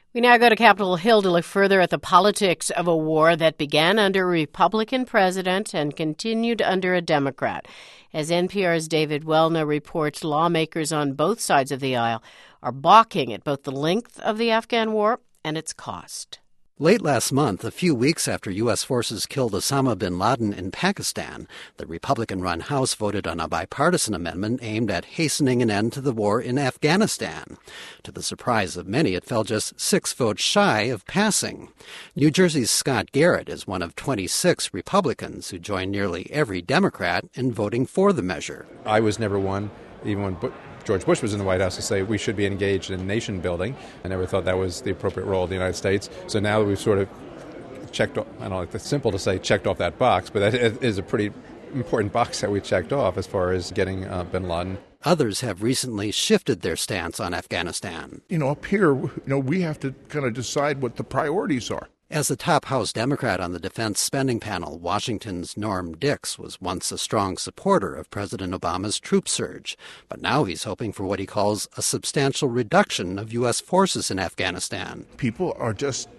We now go to Capitol Hill to look further at the politics of a war that began under a Republican president and continued under a Democrat. As NPR's David Welna reports, lawmakers on both sides of the aisle are balking at both the length of the Afghan war and its cost. Late last month, a few weeks after U.S. forces killed Osama bin Laden in Pakistan, the Republican-run House voted on a bipartisan amendment aimed at hastening an end to the war in Afghanistan. To the surprise of many, it fell just 6 votes shy of passing. New Jersey's Scott Garrett is one of 26 Republicans who joined nearly every Democrat in voting for the measure. I was never one, even when George Bush was in the White House, to say we should be engaged in nation building. I never thought that was the appropriate role of the United States. So now that we've sort of checked off, I don't know if it's simple to say checked off that box, but that is a pretty important box that we checked off as far as getting bin Laden. Others have recently shifted their stance on Afghanistan. Up here, we have to kind of decide what the priorities are. As the top House Democrat on the defense spending panel, Washington's Norm Dix was once a strong supporter of President Obama's troop surge, but now he's hoping for what he calls a substantial reduction of U.S. forces in Afghanistan. People are just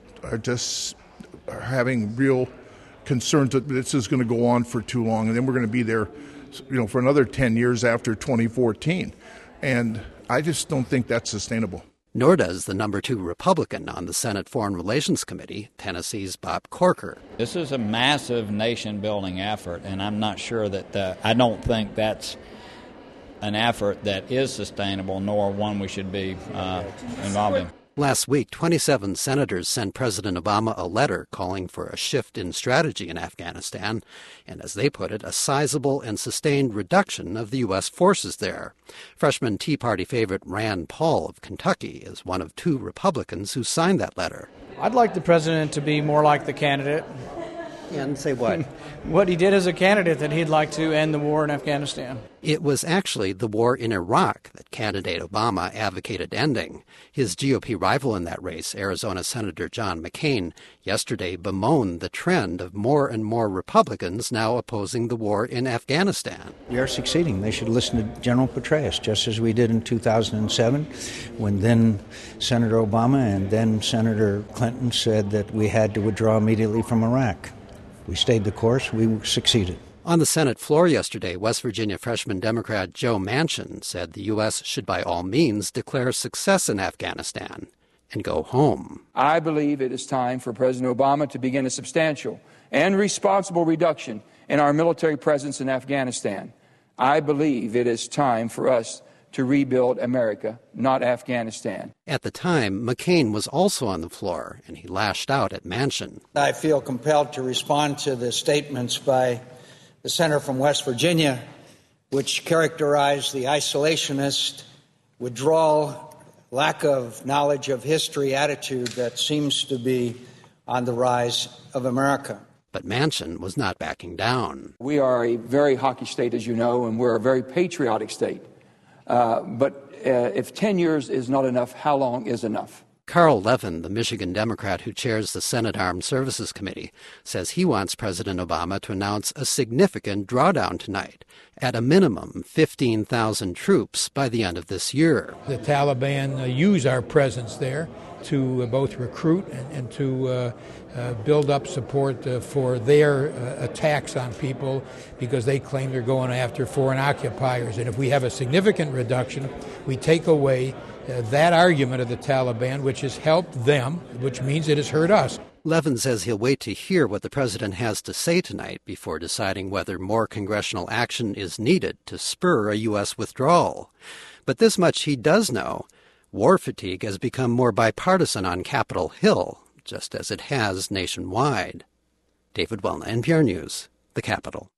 having real concerns that this is going to go on for too long, and then we're going to be there, for another 10 years after 2014, and I just don't think that's sustainable. Nor does the number 2 Republican on the Senate Foreign Relations Committee, Tennessee's Bob Corker. This is a massive nation-building effort, and I'm not sure that I don't think that's an effort that is sustainable, nor one we should be involved in. Last week, 27 senators sent President Obama a letter calling for a shift in strategy in Afghanistan, and as they put it, a sizable and sustained reduction of the U.S. forces there. Freshman Tea Party favorite Rand Paul of Kentucky is one of 2 Republicans who signed that letter. I'd like the president to be more like the candidate. And say what? What he did as a candidate, that he'd like to end the war in Afghanistan. It was actually the war in Iraq that candidate Obama advocated ending. His GOP rival in that race, Arizona Senator John McCain, yesterday bemoaned the trend of more and more Republicans now opposing the war in Afghanistan. We are succeeding. They should listen to General Petraeus, just as we did in 2007, when then Senator Obama and then Senator Clinton said that we had to withdraw immediately from Iraq. We stayed the course. We succeeded. On the Senate floor yesterday, West Virginia freshman Democrat Joe Manchin said the U.S. should by all means declare success in Afghanistan and go home. I believe it is time for President Obama to begin a substantial and responsible reduction in our military presence in Afghanistan. I believe it is time for us to rebuild America, not Afghanistan. At the time, McCain was also on the floor, and he lashed out at Manchin. I feel compelled to respond to the statements by the senator from West Virginia, which characterized the isolationist, withdrawal, lack of knowledge of history attitude that seems to be on the rise of America. But Manchin was not backing down. We are a very hockey state, as you know, and we're a very patriotic state. But if 10 years is not enough, how long is enough? Carl Levin, the Michigan Democrat who chairs the Senate Armed Services Committee, says he wants President Obama to announce a significant drawdown tonight, at a minimum 15,000 troops by the end of this year. The Taliban use our presence there to both recruit and to build up support for their attacks on people, because they claim they're going after foreign occupiers. And if we have a significant reduction, we take away that argument of the Taliban, which has helped them, which means it has hurt us. Levin says he'll wait to hear what the president has to say tonight before deciding whether more congressional action is needed to spur a U.S. withdrawal. But this much he does know: war fatigue has become more bipartisan on Capitol Hill, just as it has nationwide. David Welna, NPR News, the Capitol.